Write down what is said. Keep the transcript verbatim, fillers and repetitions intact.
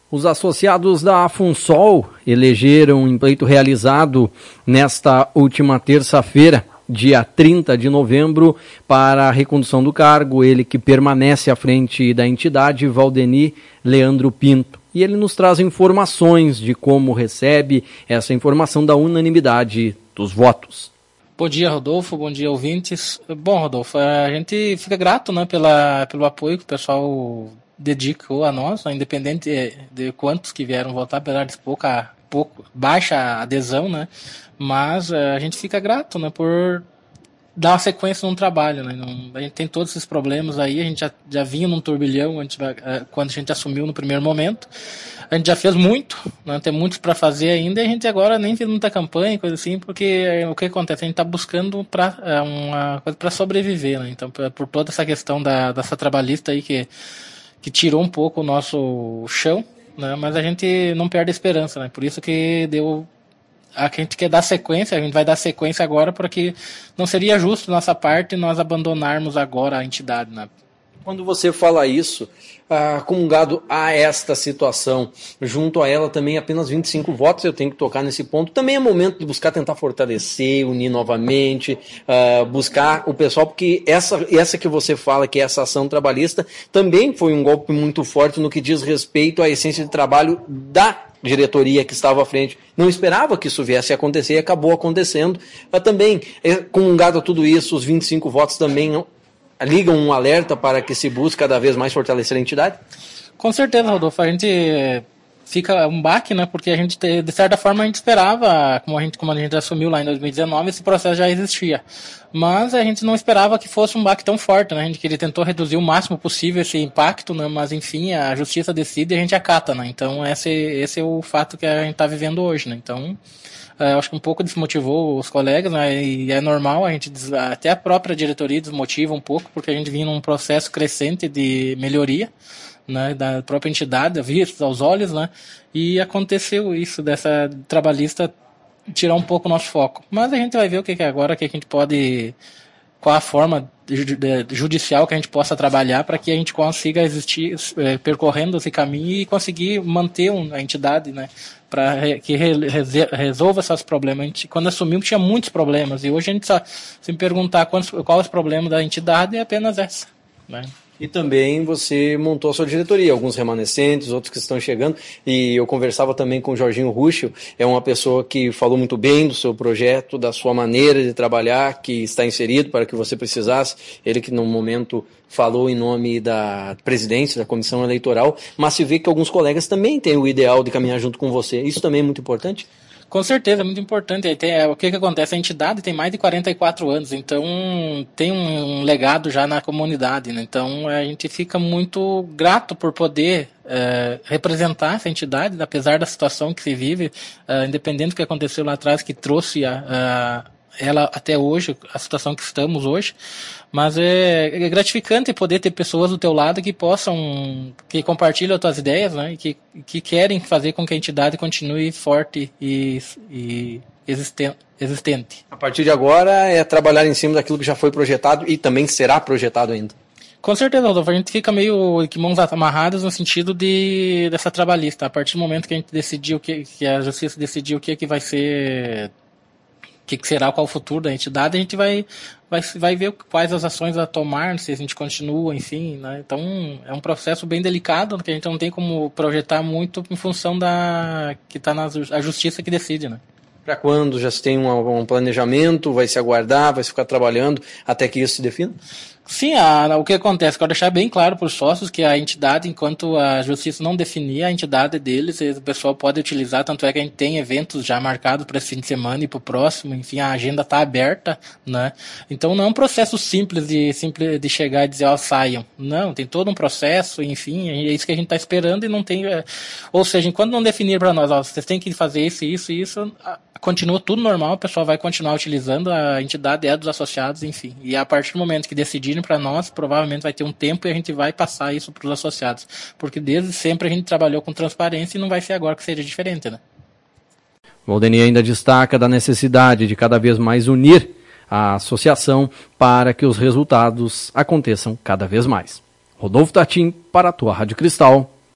Os associados da Afunsol elegeram em pleito realizado nesta última terça-feira, dia trinta de novembro, para a recondução do cargo, ele que permanece à frente da entidade, Valdeni Leandro Pinto. E ele nos traz informações de como recebe essa informação da unanimidade dos votos. Bom dia, Rodolfo. Bom dia, ouvintes. Bom, Rodolfo, a gente fica grato, né, pela, pelo apoio que o pessoal dedicou a nós, independente de quantos que vieram votar, apesar de pouca, pouco, baixa adesão, né? Mas a gente fica grato, né, por dar uma sequência no trabalho, né? Não, a gente tem todos esses problemas aí, a gente já, já vinha num turbilhão antes, quando a gente assumiu no primeiro momento. A gente já fez muito, né? Tem muitos para fazer ainda, e a gente agora nem fez muita campanha, coisa assim, porque o que acontece? A gente está buscando pra, uma coisa para sobreviver, né? Então, por toda essa questão da, dessa trabalhista aí que que tirou um pouco o nosso chão, né? Mas a gente não perde a esperança, né? Por isso que deu, a gente quer dar sequência, a gente vai dar sequência agora, porque não seria justo da nossa parte nós abandonarmos agora a entidade, né? Quando você fala isso, ah, comungado a esta situação, junto a ela também apenas vinte e cinco votos, eu tenho que tocar nesse ponto. Também é momento de buscar tentar fortalecer, unir novamente, ah, buscar o pessoal, porque essa, essa que você fala, que é essa ação trabalhista, também foi um golpe muito forte no que diz respeito à essência de trabalho da diretoria que estava à frente. Não esperava que isso viesse a acontecer e acabou acontecendo. Ah, também, é, comungado a tudo isso, os vinte e cinco votos também não ligam um alerta para que se busque cada vez mais fortalecer a entidade? Com certeza, Rodolfo. A gente fica um baque, né? Porque a gente, de certa forma, a gente esperava, como a gente, como a gente assumiu lá em dois mil e dezenove, esse processo já existia. Mas a gente não esperava que fosse um baque tão forte, né? A gente queria, tentou reduzir o máximo possível esse impacto, né? Mas, enfim, a justiça decide e a gente acata, né? Então, esse, esse é o fato que a gente está vivendo hoje, né? Então, eu acho que um pouco desmotivou os colegas, né? E é normal, a gente, até a própria diretoria desmotiva um pouco, porque a gente vinha num processo crescente de melhoria, né, da própria entidade, vistos aos olhos, né? E aconteceu isso, dessa trabalhista tirar um pouco o nosso foco. Mas a gente vai ver o que, que é agora, que a gente pode, qual a forma judicial que a gente possa trabalhar para que a gente consiga existir, é, percorrendo esse caminho e conseguir manter um, a entidade, né, para que re, resolva esses problemas. A gente, quando assumimos, tinha muitos problemas, e hoje a gente só, se me perguntar quais, qual é o problema da entidade, é apenas essa, né? E também você montou a sua diretoria, alguns remanescentes, outros que estão chegando, e eu conversava também com o Jorginho Ruschel, é uma pessoa que falou muito bem do seu projeto, da sua maneira de trabalhar, que está inserido para que você precisasse, ele que no momento falou em nome da presidência, da comissão eleitoral, mas se vê que alguns colegas também têm o ideal de caminhar junto com você, isso também é muito importante? Com certeza, é muito importante. Tem, é, o que, que acontece? A entidade tem mais de quarenta e quatro anos, então tem um, um legado já na comunidade, né? Então a gente fica muito grato por poder é, representar essa entidade, apesar da situação que se vive, é, independente do que aconteceu lá atrás, que trouxe a, a, ela até hoje, a situação que estamos hoje. Mas é, é gratificante poder ter pessoas do teu lado que possam, que compartilham as tuas ideias, né, e que, que querem fazer com que a entidade continue forte e, e existente. A partir de agora é trabalhar em cima daquilo que já foi projetado e também será projetado ainda. Com certeza, Rodolfo, a gente fica meio que mãos amarradas no sentido de, dessa trabalhista. A partir do momento que a gente decidiu, que, que a justiça decidiu o que, que vai ser, o que, que será, qual o futuro da entidade, a gente vai, vai, vai ver quais as ações a tomar, se a gente continua, enfim, né? Então é um processo bem delicado, que a gente não tem como projetar muito em função da que está na a justiça que decide, né? Para quando? Já se tem um, um planejamento, vai se aguardar, vai se ficar trabalhando até que isso se defina? Sim, a, o que acontece, quero deixar bem claro para os sócios que a entidade, enquanto a justiça não definir a entidade deles, o pessoal pode utilizar, tanto é que a gente tem eventos já marcados para esse fim de semana e para o próximo, enfim, a agenda está aberta, né? Então não é um processo simples de, simples de chegar e dizer, ó, saiam. Não, tem todo um processo, enfim, é isso que a gente está esperando e não tem... Ou seja, enquanto não definir para nós, ó, vocês têm que fazer isso, isso e isso... Continua tudo normal, o pessoal vai continuar utilizando, a entidade é dos associados, enfim. E a partir do momento que decidirem para nós, provavelmente vai ter um tempo e a gente vai passar isso para os associados. Porque desde sempre a gente trabalhou com transparência e não vai ser agora que seja diferente, né? Valdeni ainda destaca da necessidade de cada vez mais unir a associação para que os resultados aconteçam cada vez mais. Rodolfo Tatim para a tua Rádio Cristal.